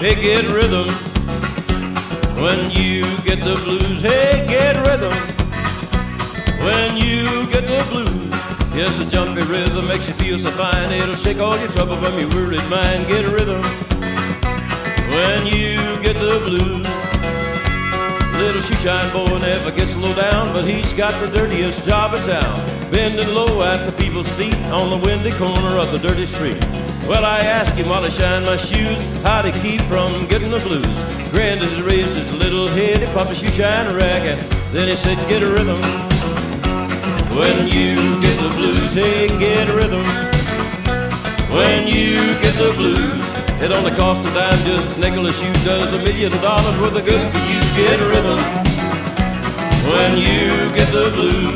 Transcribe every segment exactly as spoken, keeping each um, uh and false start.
Hey, get rhythm. When you get the blues, hey, get rhythm. When you get the blues, yes, a jumpy rhythm makes you feel so fine. It'll shake all your trouble from your worried mind. Get a rhythm. When you get the blues. Little shoeshine boy never gets low down, but he's got the dirtiest job in town, bending low at the people's feet on the windy corner of the dirty street. Well, I asked him while I shined my shoes how to keep from getting the blues. Grinned as he raised his little head, he popped a shoeshine rag, and then he said, get a rhythm. When you get the blues, hey, get a rhythm. When you get the blues, it only costs a dime, just a nickel a shoe, does a million dollars worth of good for you. Get a rhythm. When you get the blues.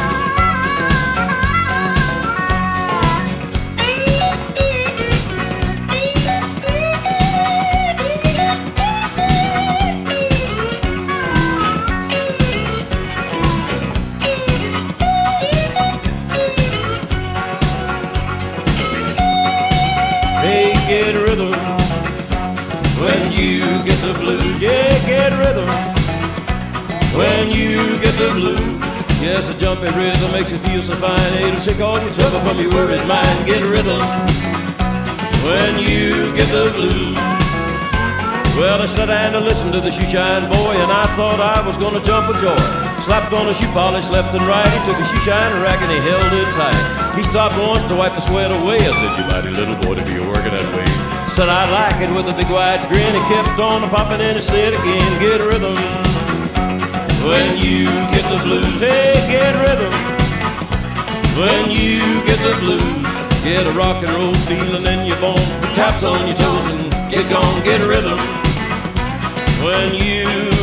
Hey, get a rhythm. When you get the blues, yeah, get rhythm. When you get the blues, yes, a jumping rhythm makes you feel so fine. It'll shake all your trouble from your worried mind. Get a rhythm. When you get the blues. Well, I sat down to listen to the shoeshine boy, and I thought I was gonna jump with joy. Slapped on the shoe polish left and right. He took a shoeshine rack and he held it tight. He stopped once to wipe the sweat away. I said, you mighty little boy to be working that way. Said I like it with a big wide grin. He kept on popping and he said again, get a rhythm. When you get the blues, hey, get rhythm. When you get the blues, get a rock and roll feeling in your bones, put taps on your toes and get gone, get a rhythm. When you